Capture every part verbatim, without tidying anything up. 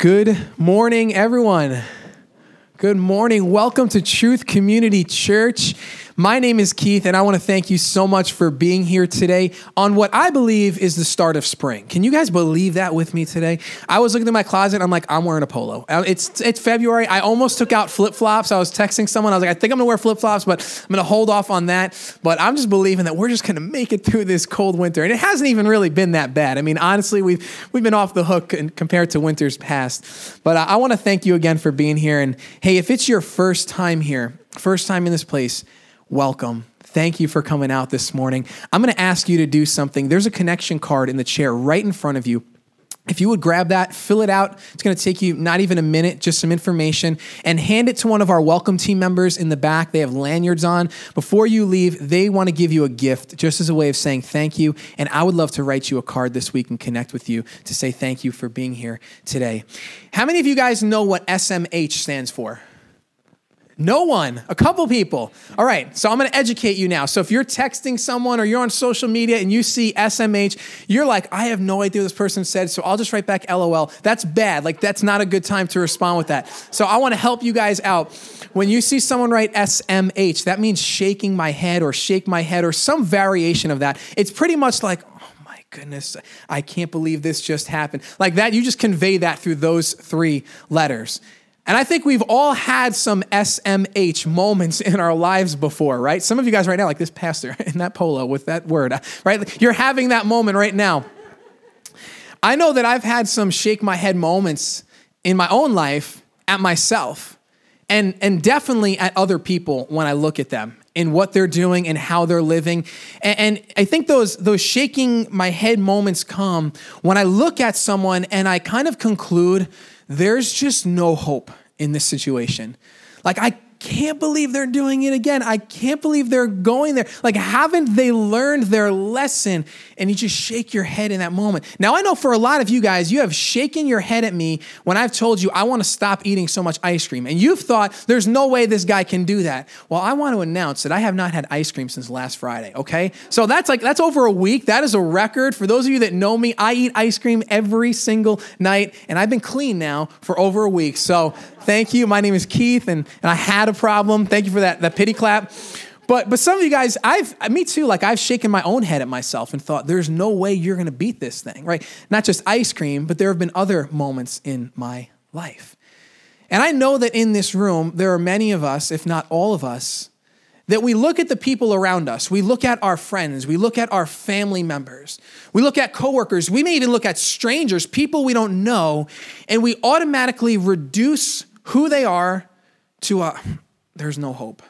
Good morning, everyone. Good morning. Welcome to Truth Community Church. My name is Keith, and I want to thank you so much for being here today on what I believe is the start of spring. Can you guys believe that with me today? I was looking at my closet, and I'm like, I'm wearing a polo. It's it's February. I almost took out flip-flops. I was texting someone. I was like, I think I'm going to wear flip-flops, but I'm going to hold off on that. But I'm just believing that we're just going to make it through this cold winter. And it hasn't even really been that bad. I mean, honestly, we've, we've been off the hook compared to winters past. But I, I want to thank you again for being here. And hey, if it's your first time here, first time in this place, welcome. Thank you for coming out this morning. I'm going to ask you to do something. There's a connection card in the chair right in front of you. If you would grab that, fill it out. It's going to take you not even a minute, just some information, and hand it to one of our welcome team members in the back. They have lanyards on. Before you leave, they want to give you a gift just as a way of saying thank you. And I would love to write you a card this week and connect with you to say thank you for being here today. How many of you guys know what S M H stands for? No one, a couple people. All right, so I'm going to educate you now. So if you're texting someone or you're on social media and you see S M H, you're like, I have no idea what this person said, so I'll just write back L O L. That's bad. Like, that's not a good time to respond with that. So I want to help you guys out. When you see someone write S M H, that means shaking my head or shake my head or some variation of that. It's pretty much like, oh my goodness, I can't believe this just happened. Like that, you just convey that through those three letters. And I think we've all had some S M H moments in our lives before, right? Some of you guys right now, like this pastor in that polo with that word, right? You're having that moment right now. I know that I've had some shake my head moments in my own life at myself and, and definitely at other people when I look at them and what they're doing and how they're living. And, and I think those, those shaking my head moments come when I look at someone and I kind of conclude there's just no hope in this situation. Like, I can't believe they're doing it again. I can't believe they're going there. Like, haven't they learned their lesson? And you just shake your head in that moment. Now, I know for a lot of you guys, you have shaken your head at me when I've told you I want to stop eating so much ice cream. And you've thought, there's no way this guy can do that. Well, I want to announce that I have not had ice cream since last Friday, okay? So that's like, that's over a week. That is a record. For those of you that know me, I eat ice cream every single night. And I've been clean now for over a week. So thank you. My name is Keith, and, and I had a problem. Thank you for that, that pity clap. But but some of you guys, I've me too, like I've shaken my own head at myself and thought, there's no way you're going to beat this thing, right? Not just ice cream, but there have been other moments in my life. And I know that in this room, there are many of us, if not all of us, that we look at the people around us. We look at our friends. We look at our family members. We look at coworkers. We may even look at strangers, people we don't know, and we automatically reduce who they are to a, there's no hope.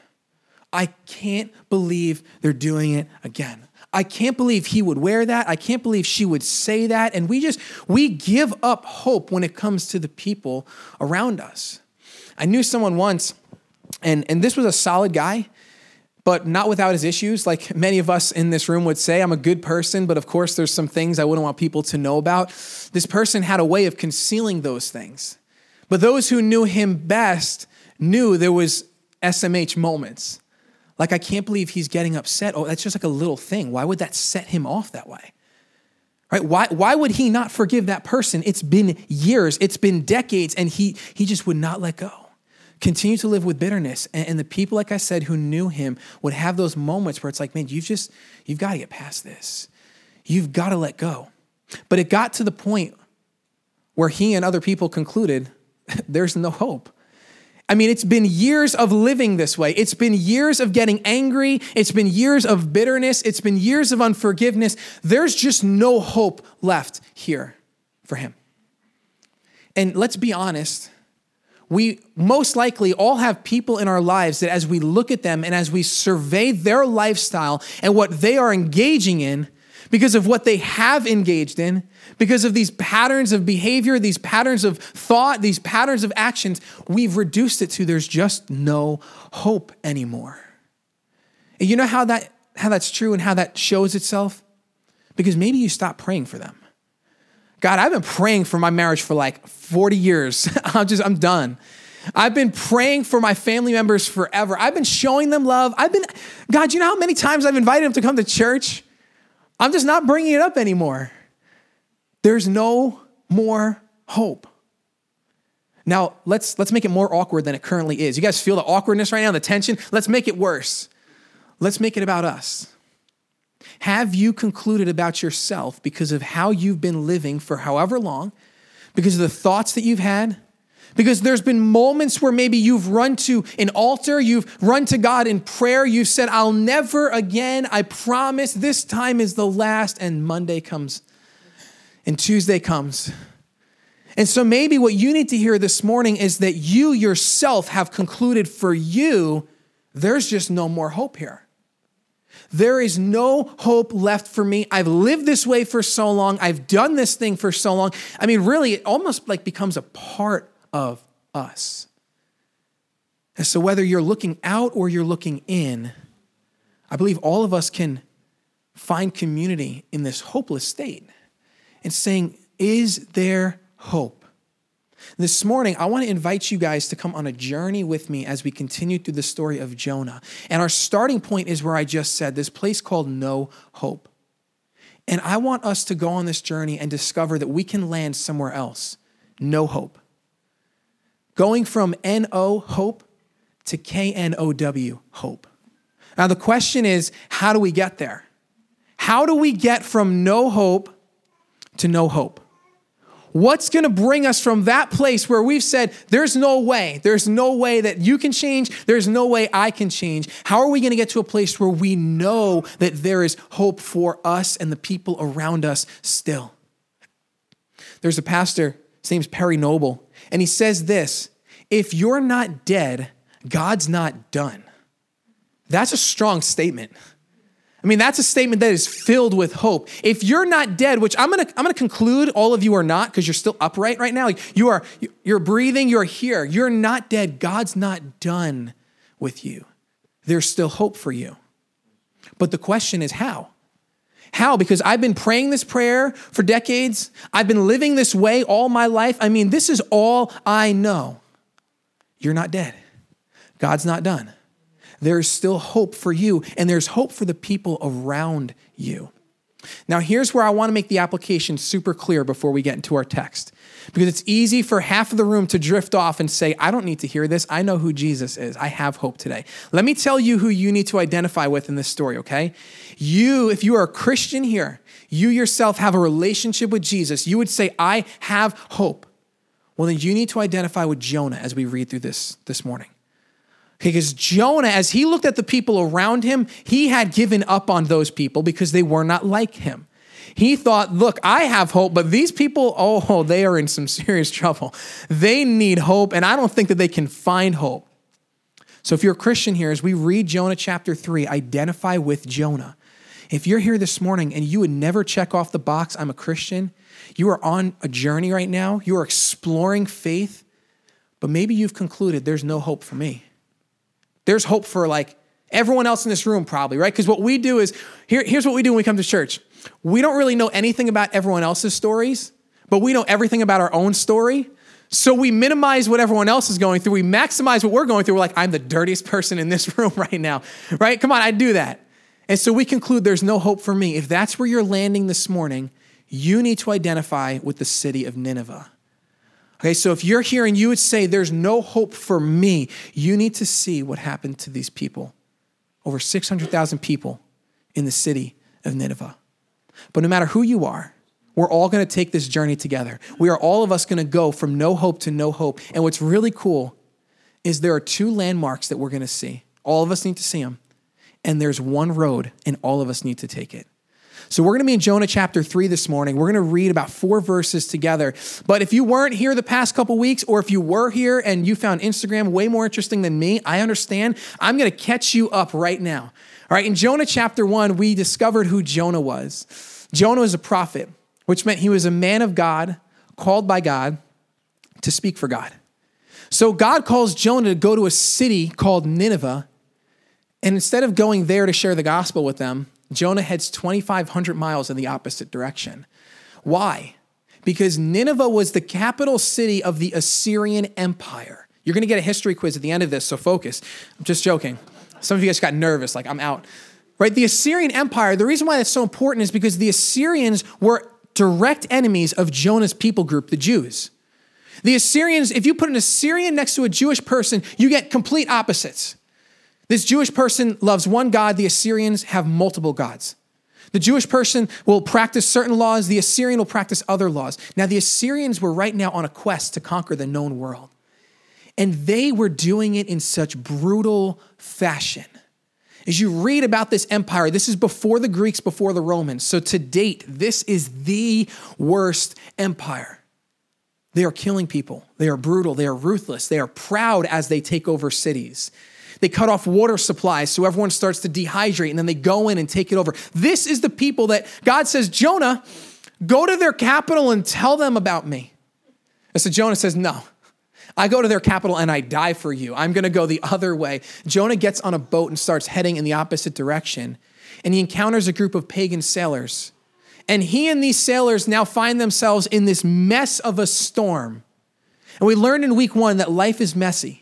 I can't believe they're doing it again. I can't believe he would wear that. I can't believe she would say that. And we just, we give up hope when it comes to the people around us. I knew someone once, and, and this was a solid guy, but not without his issues. Like many of us in this room would say, I'm a good person, but of course there's some things I wouldn't want people to know about. This person had a way of concealing those things. But those who knew him best knew there was S M H moments. Like, I can't believe he's getting upset. Oh, that's just like a little thing. Why would that set him off that way? Right? Why, why would he not forgive that person? It's been years. It's been decades. And he, he just would not let go. Continue to live with bitterness. And, and the people, like I said, who knew him would have those moments where it's like, man, you've just, you've got to get past this. You've got to let go. But it got to the point where he and other people concluded there's no hope. I mean, it's been years of living this way. It's been years of getting angry. It's been years of bitterness. It's been years of unforgiveness. There's just no hope left here for him. And let's be honest, we most likely all have people in our lives that as we look at them and as we survey their lifestyle and what they are engaging in, because of what they have engaged in, because of these patterns of behavior, these patterns of thought, these patterns of actions, we've reduced it to there's just no hope anymore. And you know how that how that's true and how that shows itself? Because maybe you stop praying for them. God, I've been praying for my marriage for like forty years. I'm just, I'm done. I've been praying for my family members forever. I've been showing them love. I've been, God, you know how many times I've invited them to come to church? I'm just not bringing it up anymore. There's no more hope. Now, let's let's make it more awkward than it currently is. You guys feel the awkwardness right now, the tension? Let's make it worse. Let's make it about us. Have you concluded about yourself because of how you've been living for however long, because of the thoughts that you've had? Because there's been moments where maybe you've run to an altar, you've run to God in prayer, you've said, I'll never again, I promise this time is the last, and Monday comes and Tuesday comes. And so maybe what you need to hear this morning is that you yourself have concluded for you, there's just no more hope here. There is no hope left for me. I've lived this way for so long. I've done this thing for so long. I mean, really, it almost like becomes a part of us. And so whether you're looking out or you're looking in, I believe all of us can find community in this hopeless state and saying, is there hope? This morning, I want to invite you guys to come on a journey with me as we continue through the story of Jonah. And our starting point is where I just said, this place called No Hope. And I want us to go on this journey and discover that we can land somewhere else. No hope. Going from N O, hope, to K N O W, hope. Now the question is, how do we get there? How do we get from no hope to no hope? What's going to bring us from that place where we've said, there's no way, there's no way that you can change, there's no way I can change. How are we going to get to a place where we know that there is hope for us and the people around us still? There's a pastor, his name's Perry Noble, and he says this, if you're not dead, God's not done. That's a strong statement. I mean, that's a statement that is filled with hope. If you're not dead, which I'm gonna, I'm gonna conclude all of you are not, because you're still upright right now. Like you are, you're breathing, you're here. You're not dead. God's not done with you. There's still hope for you. But the question is how? How? Because I've been praying this prayer for decades. I've been living this way all my life. I mean, this is all I know. You're not dead. God's not done. There's still hope for you, and there's hope for the people around you. Now, here's where I want to make the application super clear before we get into our text, because it's easy for half of the room to drift off and say, I don't need to hear this. I know who Jesus is. I have hope today. Let me tell you who you need to identify with in this story, okay? You, if you are a Christian here, you yourself have a relationship with Jesus. You would say, I have hope. Well, then you need to identify with Jonah as we read through this this morning. Because Jonah, as he looked at the people around him, he had given up on those people because they were not like him. He thought, look, I have hope, but these people, oh, they are in some serious trouble. They need hope, and I don't think that they can find hope. So if you're a Christian here, as we read Jonah chapter three, identify with Jonah. If you're here this morning and you would never check off the box, I'm a Christian, you are on a journey right now, you are exploring faith, but maybe you've concluded there's no hope for me. There's hope for like everyone else in this room probably, right? Because what we do is, here, here's what we do when we come to church. We don't really know anything about everyone else's stories, but we know everything about our own story. So we minimize what everyone else is going through. We maximize what we're going through. We're like, I'm the dirtiest person in this room right now, right? Come on, I do that. And so we conclude there's no hope for me. If that's where you're landing this morning, you need to identify with the city of Nineveh. Okay, so if you're here and you would say there's no hope for me, you need to see what happened to these people. Over six hundred thousand people in the city of Nineveh. But no matter who you are, we're all going to take this journey together. We are all of us going to go from no hope to no hope. And what's really cool is there are two landmarks that we're going to see. All of us need to see them. And there's one road, and all of us need to take it. So we're going to be in Jonah chapter three this morning. We're going to read about four verses together. But if you weren't here the past couple weeks, or if you were here and you found Instagram way more interesting than me, I understand. I'm going to catch you up right now. All right, in Jonah chapter one, we discovered who Jonah was. Jonah was a prophet, which meant he was a man of God, called by God to speak for God. So God calls Jonah to go to a city called Nineveh. And instead of going there to share the gospel with them, Jonah heads twenty-five hundred miles in the opposite direction. Why? Because Nineveh was the capital city of the Assyrian Empire. You're going to get a history quiz at the end of this, so focus. I'm just joking. Some of you guys got nervous, like I'm out. Right? The Assyrian Empire, the reason why that's so important is because the Assyrians were direct enemies of Jonah's people group, the Jews. The Assyrians, if you put an Assyrian next to a Jewish person, you get complete opposites. This Jewish person loves one God. The Assyrians have multiple gods. The Jewish person will practice certain laws. The Assyrian will practice other laws. Now, the Assyrians were right now on a quest to conquer the known world. And they were doing it in such brutal fashion. As you read about this empire, this is before the Greeks, before the Romans. So to date, this is the worst empire. They are killing people. They are brutal. They are ruthless. They are proud as they take over cities. They cut off water supplies so everyone starts to dehydrate, and then they go in and take it over. This is the people that God says, Jonah, go to their capital and tell them about me. And so Jonah says, no, I go to their capital and I die for you. I'm going to go the other way. Jonah gets on a boat and starts heading in the opposite direction, and he encounters a group of pagan sailors. And he and these sailors now find themselves in this mess of a storm. And we learned in week one that life is messy.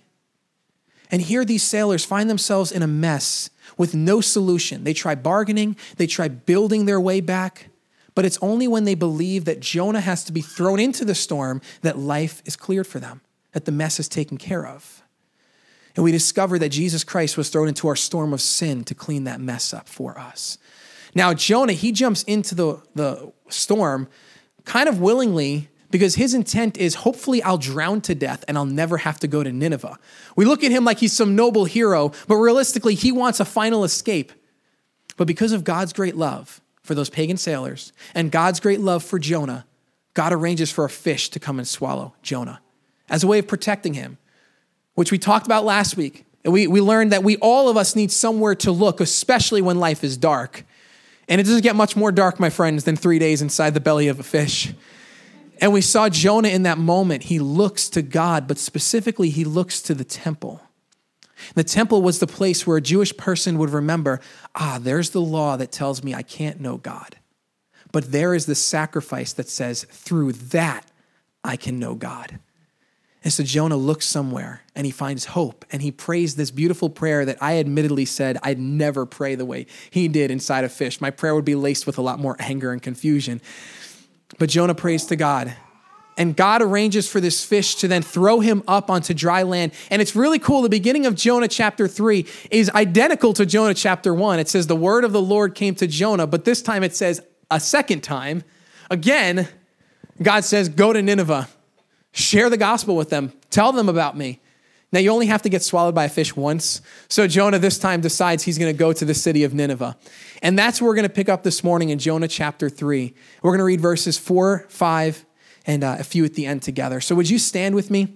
And here these sailors find themselves in a mess with no solution. They try bargaining, they try building their way back, but it's only when they believe that Jonah has to be thrown into the storm that life is cleared for them, that the mess is taken care of. And we discover that Jesus Christ was thrown into our storm of sin to clean that mess up for us. Now, Jonah, he jumps into the, the storm kind of willingly, because his intent is, hopefully I'll drown to death and I'll never have to go to Nineveh. We look at him like he's some noble hero, but realistically, he wants a final escape. But because of God's great love for those pagan sailors and God's great love for Jonah, God arranges for a fish to come and swallow Jonah as a way of protecting him, which we talked about last week. And we, we learned that we, all of us, need somewhere to look, especially when life is dark. And it doesn't get much more dark, my friends, than three days inside the belly of a fish. And we saw Jonah in that moment. He looks to God, but specifically he looks to the temple. The temple was the place where a Jewish person would remember, ah, there's the law that tells me I can't know God. But there is the sacrifice that says, through that, I can know God. And so Jonah looks somewhere and he finds hope, and he prays this beautiful prayer that I admittedly said I'd never pray the way he did inside a fish. My prayer would be laced with a lot more anger and confusion. But Jonah prays to God, and God arranges for this fish to then throw him up onto dry land. And it's really cool. The beginning of Jonah chapter three is identical to Jonah chapter one. It says the word of the Lord came to Jonah, but this time it says a second time. Again, God says, go to Nineveh, share the gospel with them, tell them about me. Now, you only have to get swallowed by a fish once. So Jonah this time decides he's going to go to the city of Nineveh. And that's where we're going to pick up this morning in Jonah chapter three. We're going to read verses four, five, and uh, a few at the end together. So would you stand with me?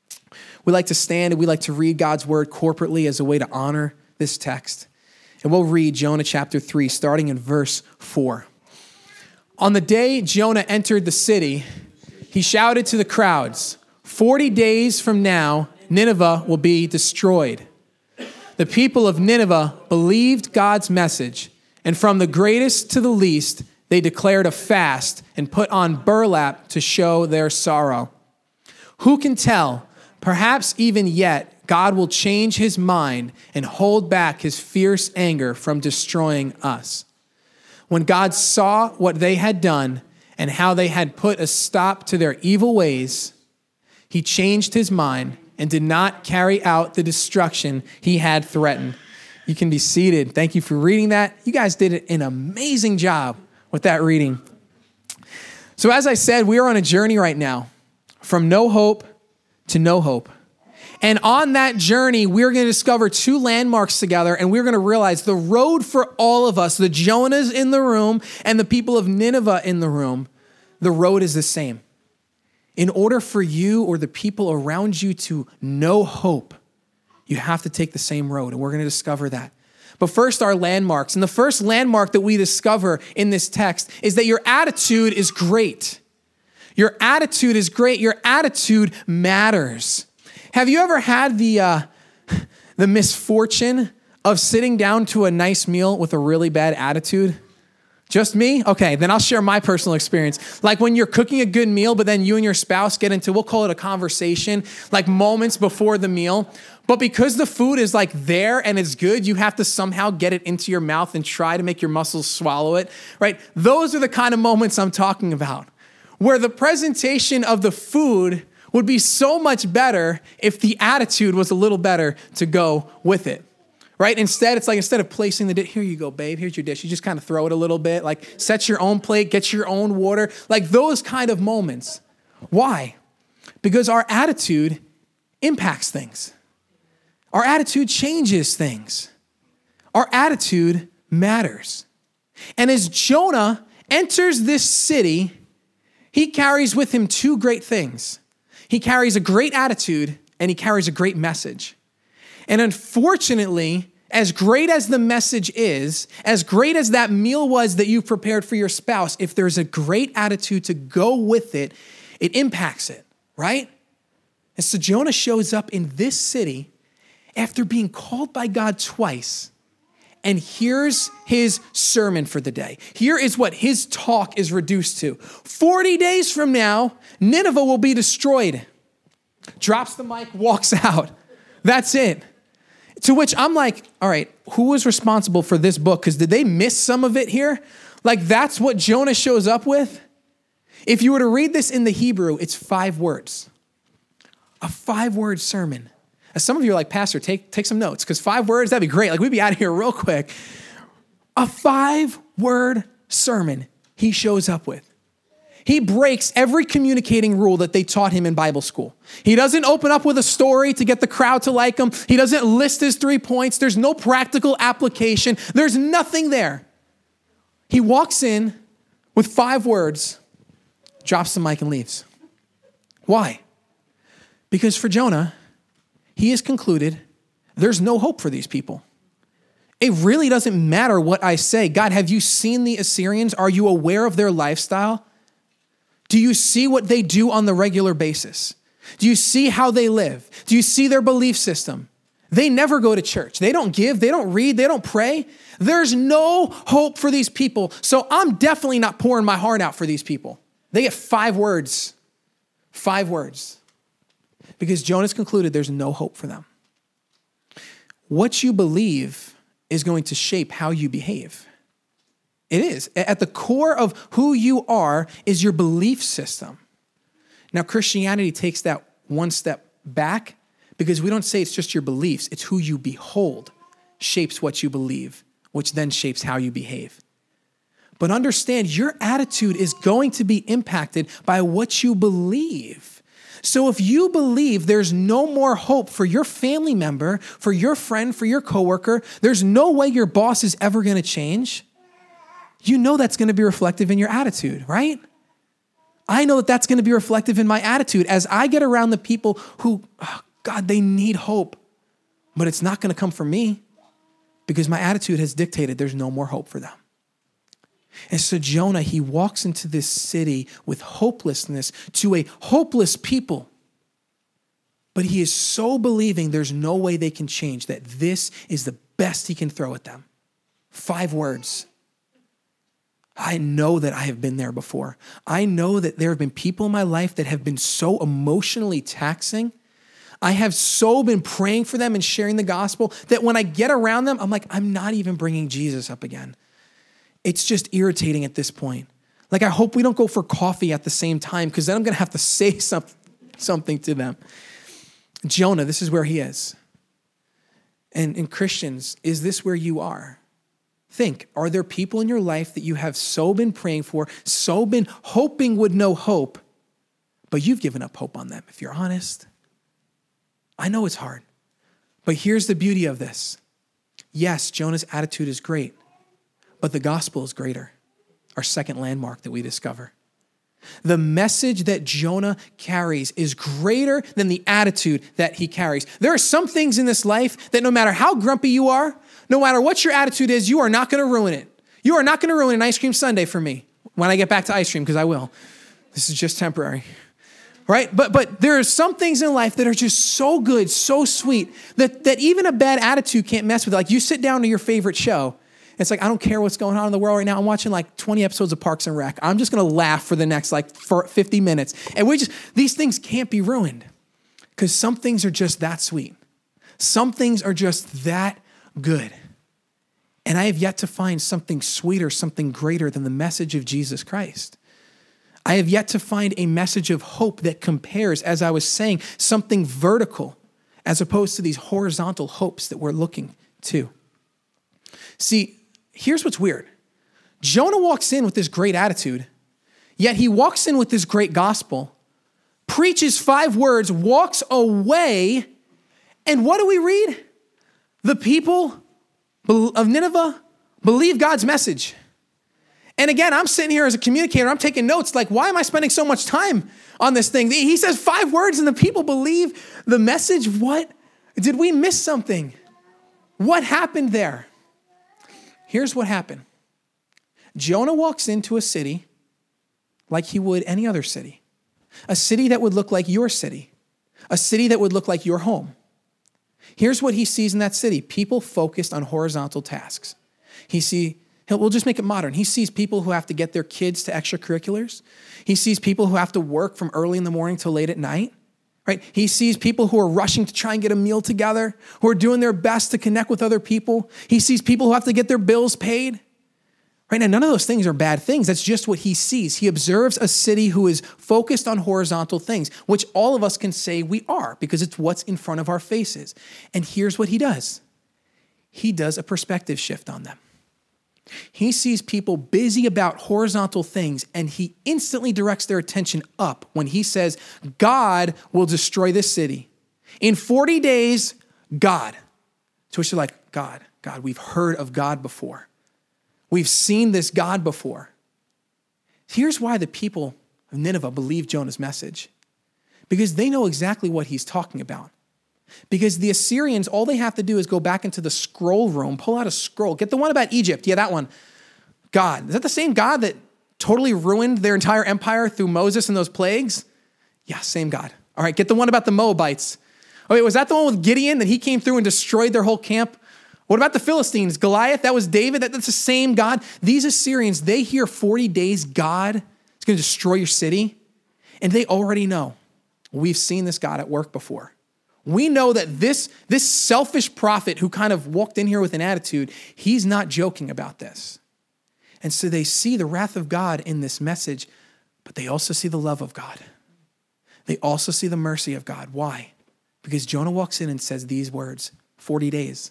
We like to stand and we like to read God's word corporately as a way to honor this text. And we'll read Jonah chapter three, starting in verse four. On the day Jonah entered the city, he shouted to the crowds, forty days from now, Nineveh will be destroyed. The people of Nineveh believed God's message, and from the greatest to the least, they declared a fast and put on burlap to show their sorrow. Who can tell? Perhaps even yet, God will change his mind and hold back his fierce anger from destroying us. When God saw what they had done and how they had put a stop to their evil ways, he changed his mind and did not carry out the destruction he had threatened. You can be seated. Thank you for reading that. You guys did an amazing job with that reading. So as I said, we are on a journey right now from no hope to no hope. And on that journey, we're going to discover two landmarks together, and we're going to realize the road for all of us, the Jonahs in the room and the people of Nineveh in the room, the road is the same. In order for you or the people around you to know hope, you have to take the same road, and we're going to discover that. But first, our landmarks. And the first landmark that we discover in this text is that your attitude is great. Your attitude is great. Your attitude matters. Have you ever had the uh, the misfortune of sitting down to a nice meal with a really bad attitude? Just me? Okay, then I'll share my personal experience. Like when you're cooking a good meal, but then you and your spouse get into, we'll call it a conversation, like moments before the meal. But because the food is like there and it's good, you have to somehow get it into your mouth and try to make your muscles swallow it, right? Those are the kind of moments I'm talking about, where the presentation of the food would be so much better if the attitude was a little better to go with it, right? Instead, it's like instead of placing the dish, here you go, babe, here's your dish. You just kind of throw it a little bit, like set your own plate, get your own water, like those kind of moments. Why? Because our attitude impacts things. Our attitude changes things. Our attitude matters. And as Jonah enters this city, he carries with him two great things. He carries a great attitude and he carries a great message. And unfortunately, as great as the message is, as great as that meal was that you prepared for your spouse, if there's a great attitude to go with it, it impacts it, right? And so Jonah shows up in this city after being called by God twice. And here's his sermon for the day. Here is what his talk is reduced to. forty days from now, Nineveh will be destroyed. Drops the mic, walks out. That's it. To which I'm like, all right, who was responsible for this book? Because did they miss some of it here? Like that's what Jonah shows up with? If you were to read this in the Hebrew, it's five words. A five-word sermon. As some of you are like, Pastor, take, take some notes, because five words, that'd be great. Like, we'd be out of here real quick. A five-word sermon he shows up with. He breaks every communicating rule that they taught him in Bible school. He doesn't open up with a story to get the crowd to like him. He doesn't list his three points. There's no practical application. There's nothing there. He walks in with five words, drops the mic, and leaves. Why? Because for Jonah, he has concluded there's no hope for these people. It really doesn't matter what I say. God, have you seen the Assyrians? Are you aware of their lifestyle? Do you see what they do on the regular basis? Do you see how they live? Do you see their belief system? They never go to church. They don't give. They don't read. They don't pray. There's no hope for these people. So I'm definitely not pouring my heart out for these people. They get five words. Five words. Because Jonah's concluded there's no hope for them. What you believe is going to shape how you behave. It is. At the core of who you are is your belief system. Now, Christianity takes that one step back because we don't say it's just your beliefs. It's who you behold shapes what you believe, which then shapes how you behave. But understand, your attitude is going to be impacted by what you believe. So if you believe there's no more hope for your family member, for your friend, for your coworker, there's no way your boss is ever going to change, you know that's going to be reflective in your attitude, right? I know that that's going to be reflective in my attitude as I get around the people who, oh God, they need hope, but it's not going to come from me because my attitude has dictated there's no more hope for them. And so Jonah, he walks into this city with hopelessness to a hopeless people. But he is so believing there's no way they can change that this is the best he can throw at them. Five words. I know that I have been there before. I know that there have been people in my life that have been so emotionally taxing. I have so been praying for them and sharing the gospel that when I get around them, I'm like, I'm not even bringing Jesus up again. It's just irritating at this point. Like, I hope we don't go for coffee at the same time because then I'm going to have to say some, something to them. Jonah, this is where he is. And, and Christians, is this where you are? Think, are there people in your life that you have so been praying for, so been hoping would know hope, but you've given up hope on them, if you're honest? I know it's hard, but here's the beauty of this. Yes, Jonah's attitude is great. But the gospel is greater, our second landmark that we discover. The message that Jonah carries is greater than the attitude that he carries. There are some things in this life that no matter how grumpy you are, no matter what your attitude is, you are not going to ruin it. You are not going to ruin an ice cream sundae for me when I get back to ice cream, because I will. This is just temporary. Right? But but there are some things in life that are just so good, so sweet, that, that even a bad attitude can't mess with it. Like you sit down to your favorite show, it's like, I don't care what's going on in the world right now. I'm watching like twenty episodes of Parks and Rec. I'm just going to laugh for the next like fifty minutes. And we just, these things can't be ruined because some things are just that sweet. Some things are just that good. And I have yet to find something sweeter, something greater than the message of Jesus Christ. I have yet to find a message of hope that compares, as I was saying, something vertical as opposed to these horizontal hopes that we're looking to. See, here's what's weird. Jonah walks in with this great attitude, yet he walks in with this great gospel, preaches five words, walks away, and what do we read? The people of Nineveh believe God's message. And again, I'm sitting here as a communicator, I'm taking notes, like, why am I spending so much time on this thing? He says five words and the people believe the message. What? Did we miss something? What happened there? Here's what happened. Jonah walks into a city like he would any other city, a city that would look like your city, a city that would look like your home. Here's what he sees in that city: people focused on horizontal tasks. He see, he'll, we'll just make it modern. He sees people who have to get their kids to extracurriculars. He sees people who have to work from early in the morning till late at night. Right? He sees people who are rushing to try and get a meal together, who are doing their best to connect with other people. He sees people who have to get their bills paid. Right? Now, none of those things are bad things. That's just what he sees. He observes a city who is focused on horizontal things, which all of us can say we are because it's what's in front of our faces. And here's what he does. He does a perspective shift on them. He sees people busy about horizontal things, and he instantly directs their attention up when he says, God will destroy this city. In forty days, God. So we're like, God, God, we've heard of God before. We've seen this God before. Here's why the people of Nineveh believe Jonah's message. Because they know exactly what he's talking about. Because the Assyrians, all they have to do is go back into the scroll room, pull out a scroll, get the one about Egypt. Yeah, that one. God. Is that the same God that totally ruined their entire empire through Moses and those plagues? Yeah, same God. All right, get the one about the Moabites. Oh, wait, was that the one with Gideon that he came through and destroyed their whole camp? What about the Philistines? Goliath, that was David. That, that's the same God. These Assyrians, they hear forty days God is going to destroy your city. And they already know. We've seen this God at work before. We know that this, this selfish prophet who kind of walked in here with an attitude, he's not joking about this. And so they see the wrath of God in this message, but they also see the love of God. They also see the mercy of God. Why? Because Jonah walks in and says these words, forty days.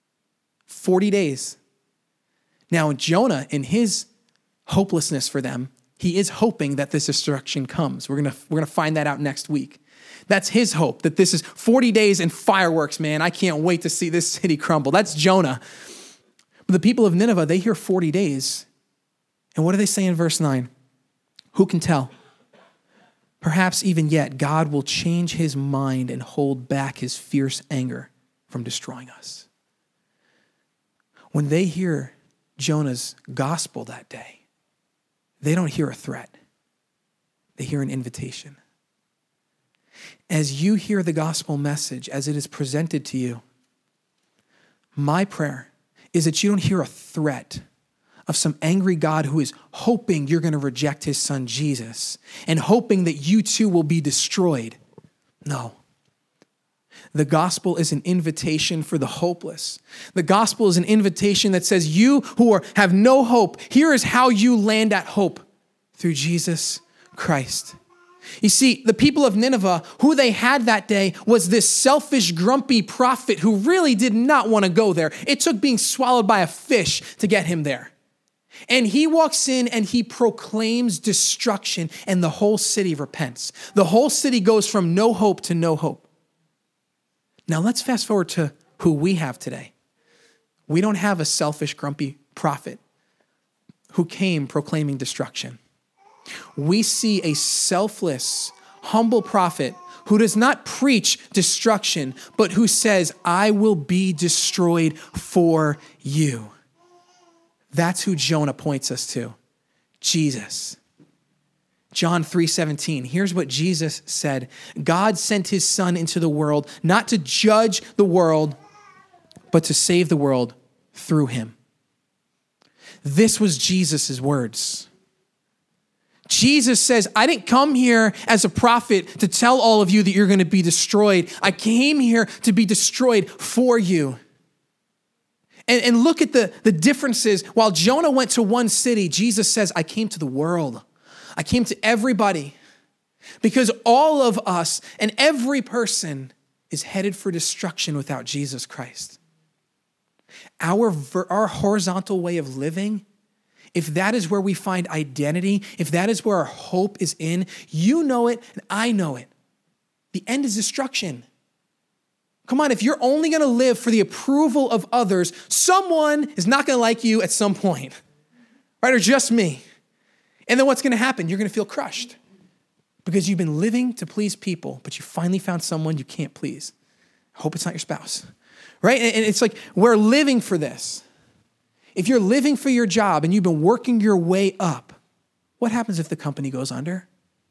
forty days. Now, Jonah, in his hopelessness for them, he is hoping that this destruction comes. We're going to we're going to find that out next week. That's his hope, that this is forty days and fireworks, man. I can't wait to see this city crumble. That's Jonah. But the people of Nineveh, they hear forty days. And what do they say in verse nine? Who can tell? Perhaps even yet, God will change his mind and hold back his fierce anger from destroying us. When they hear Jonah's gospel that day, they don't hear a threat. They hear an invitation. As you hear the gospel message, as it is presented to you, my prayer is that you don't hear a threat of some angry God who is hoping you're going to reject his son Jesus and hoping that you too will be destroyed. No. The gospel is an invitation for the hopeless. The gospel is an invitation that says, you who are, have no hope, here is how you land at hope through Jesus Christ. You see, the people of Nineveh, who they had that day was this selfish, grumpy prophet who really did not want to go there. It took being swallowed by a fish to get him there. And he walks in and he proclaims destruction, and the whole city repents. The whole city goes from no hope to no hope. Now let's fast forward to who we have today. We don't have a selfish, grumpy prophet who came proclaiming destruction. We see a selfless, humble prophet who does not preach destruction, but who says, I will be destroyed for you. That's who Jonah points us to, Jesus. John three seventeen, here's what Jesus said. God sent his son into the world, not to judge the world, but to save the world through him. This was Jesus' words. Jesus says, I didn't come here as a prophet to tell all of you that you're going to be destroyed. I came here to be destroyed for you. And, and look at the, the differences. While Jonah went to one city, Jesus says, I came to the world. I came to everybody because all of us and every person is headed for destruction without Jesus Christ. Our, ver- our horizontal way of living, if that is where we find identity, if that is where our hope is in, you know it and I know it. The end is destruction. Come on, if you're only going to live for the approval of others, someone is not going to like you at some point, right? Or just me. And then what's going to happen? You're going to feel crushed because you've been living to please people, but you finally found someone you can't please. I hope it's not your spouse, right? And it's like we're living for this. If you're living for your job and you've been working your way up, what happens if the company goes under?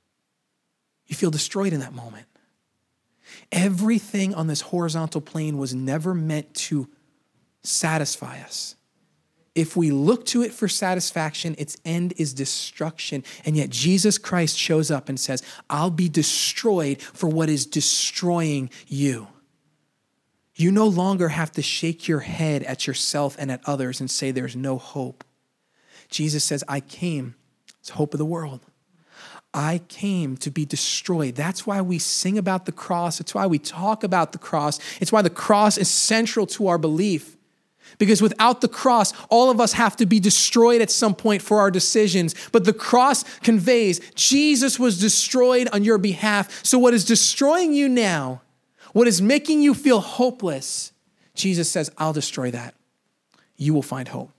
You feel destroyed in that moment. Everything on this horizontal plane was never meant to satisfy us. If we look to it for satisfaction, its end is destruction. And yet Jesus Christ shows up and says, I'll be destroyed for what is destroying you. You no longer have to shake your head at yourself and at others and say there's no hope. Jesus says, I came as hope of the world. I came to be destroyed. That's why we sing about the cross. It's why we talk about the cross. It's why the cross is central to our belief. Because without the cross, all of us have to be destroyed at some point for our decisions. But the cross conveys Jesus was destroyed on your behalf. So what is destroying you now, what is making you feel hopeless, Jesus says, I'll destroy that. You will find hope.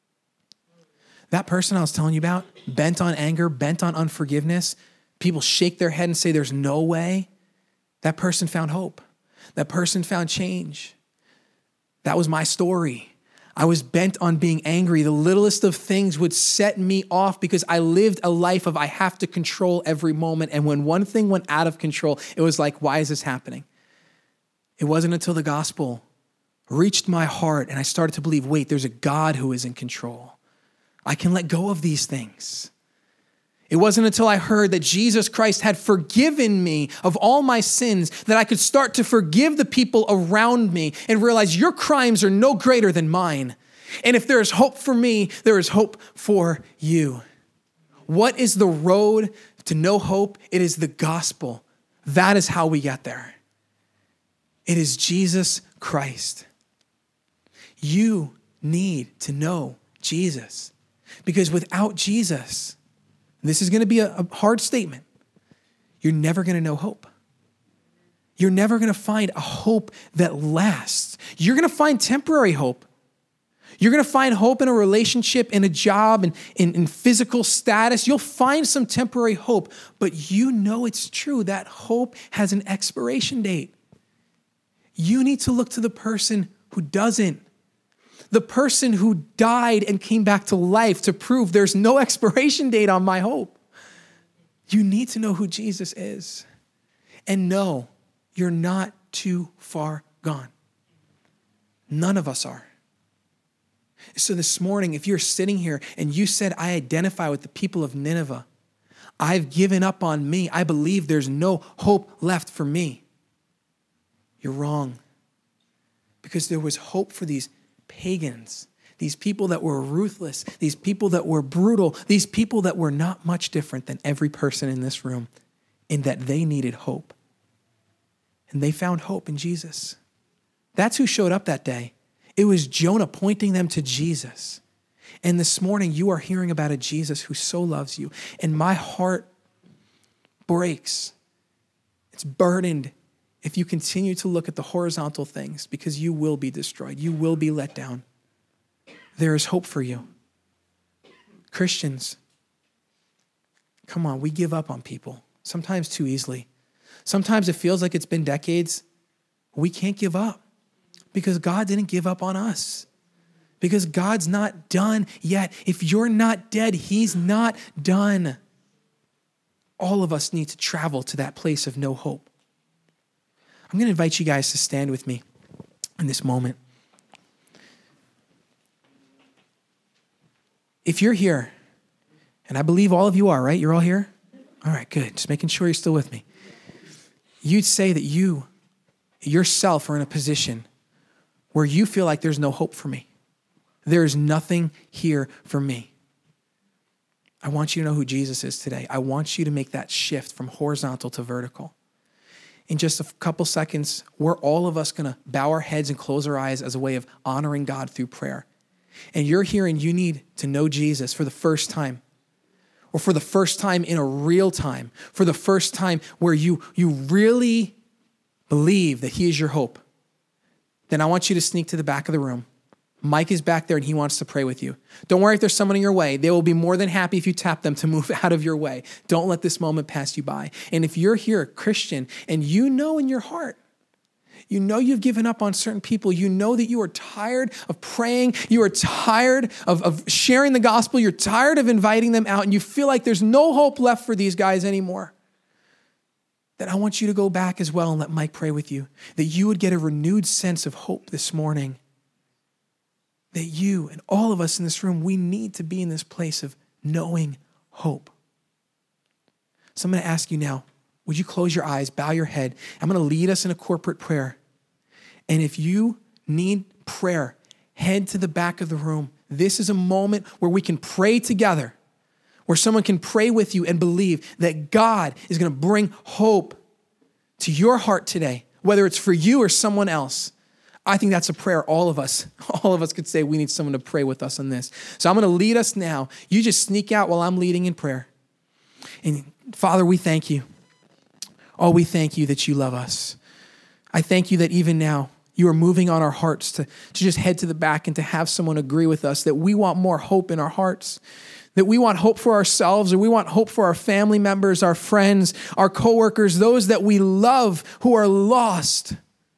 That person I was telling you about, bent on anger, bent on unforgiveness, people shake their head and say there's no way. That person found hope. That person found change. That was my story. I was bent on being angry. The littlest of things would set me off because I lived a life of I have to control every moment. And when one thing went out of control, it was like, why is this happening? It wasn't until the gospel reached my heart and I started to believe, wait, there's a God who is in control. I can let go of these things. It wasn't until I heard that Jesus Christ had forgiven me of all my sins that I could start to forgive the people around me and realize your crimes are no greater than mine. And if there is hope for me, there is hope for you. What is the road to no hope? It is the gospel. That is how we get there. It is Jesus Christ. You need to know Jesus. Because without Jesus, this is going to be a, a hard statement, you're never going to know hope. You're never going to find a hope that lasts. You're going to find temporary hope. You're going to find hope in a relationship, in a job, and in, in physical status. You'll find some temporary hope, but you know it's true. That hope has an expiration date. You need to look to the person who doesn't. The person who died and came back to life to prove there's no expiration date on my hope. You need to know who Jesus is. And no, you're not too far gone. None of us are. So this morning, if you're sitting here and you said, I identify with the people of Nineveh, I've given up on me, I believe there's no hope left for me, you're wrong. Because there was hope for these pagans, these people that were ruthless, these people that were brutal, these people that were not much different than every person in this room, in that they needed hope. And they found hope in Jesus. That's who showed up that day. It was Jonah pointing them to Jesus. And this morning you are hearing about a Jesus who so loves you. And my heart breaks. It's burdened if you continue to look at the horizontal things, because you will be destroyed. You will be let down. There is hope for you. Christians, come on, we give up on people, sometimes too easily. Sometimes it feels like it's been decades. We can't give up because God didn't give up on us. Because God's not done yet. If you're not dead, he's not done. All of us need to travel to that place of no hope. I'm going to invite you guys to stand with me in this moment. If you're here, and I believe all of you are, right? You're all here? All right, good. Just making sure you're still with me. You'd say that you yourself are in a position where you feel like there's no hope for me. There is nothing here for me. I want you to know who Jesus is today. I want you to make that shift from horizontal to vertical. In just a couple seconds, we're all of us going to bow our heads and close our eyes as a way of honoring God through prayer. And you're here and you need to know Jesus for the first time, or for the first time in a real time, for the first time where you, you really believe that he is your hope. Then I want you to sneak to the back of the room. Mike is back there and he wants to pray with you. Don't worry if there's someone in your way. They will be more than happy if you tap them to move out of your way. Don't let this moment pass you by. And if you're here, a Christian, and you know in your heart, you know you've given up on certain people, you know that you are tired of praying, you are tired of, of sharing the gospel, you're tired of inviting them out, and you feel like there's no hope left for these guys anymore, then I want you to go back as well and let Mike pray with you, that you would get a renewed sense of hope this morning. That you and all of us in this room, we need to be in this place of knowing hope. So I'm going to ask you now, would you close your eyes, bow your head? I'm going to lead us in a corporate prayer. And if you need prayer, head to the back of the room. This is a moment where we can pray together, where someone can pray with you and believe that God is going to bring hope to your heart today, whether it's for you or someone else. I think that's a prayer all of us, all of us could say we need someone to pray with us on this. So I'm going to lead us now. You just sneak out while I'm leading in prayer. And Father, we thank you. Oh, we thank you that you love us. I thank you that even now you are moving on our hearts to, to just head to the back and to have someone agree with us that we want more hope in our hearts, that we want hope for ourselves, or we want hope for our family members, our friends, our coworkers, those that we love who are lost.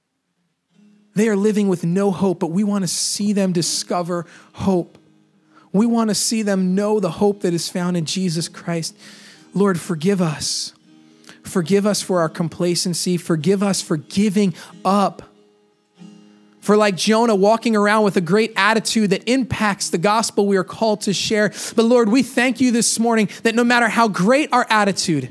They are living with no hope, but we want to see them discover hope. We want to see them know the hope that is found in Jesus Christ. Lord, forgive us. Forgive us for our complacency. Forgive us for giving up. For like Jonah, walking around with a great attitude that impacts the gospel we are called to share. But Lord, we thank you this morning that no matter how great our attitude,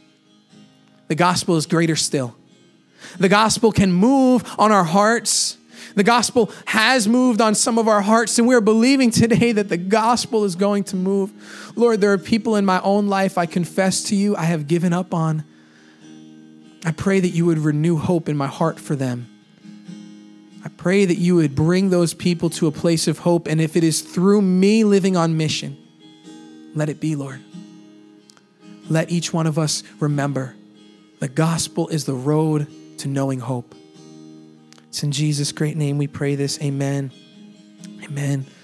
the gospel is greater still. The gospel can move on our hearts. The gospel has moved on some of our hearts, and we're believing today that the gospel is going to move. Lord, there are people in my own life I confess to you I have given up on. I pray that you would renew hope in my heart for them. I pray that you would bring those people to a place of hope, and if it is through me living on mission, let it be, Lord. Let each one of us remember the gospel is the road to knowing hope. It's in Jesus' great name we pray this. Amen. Amen.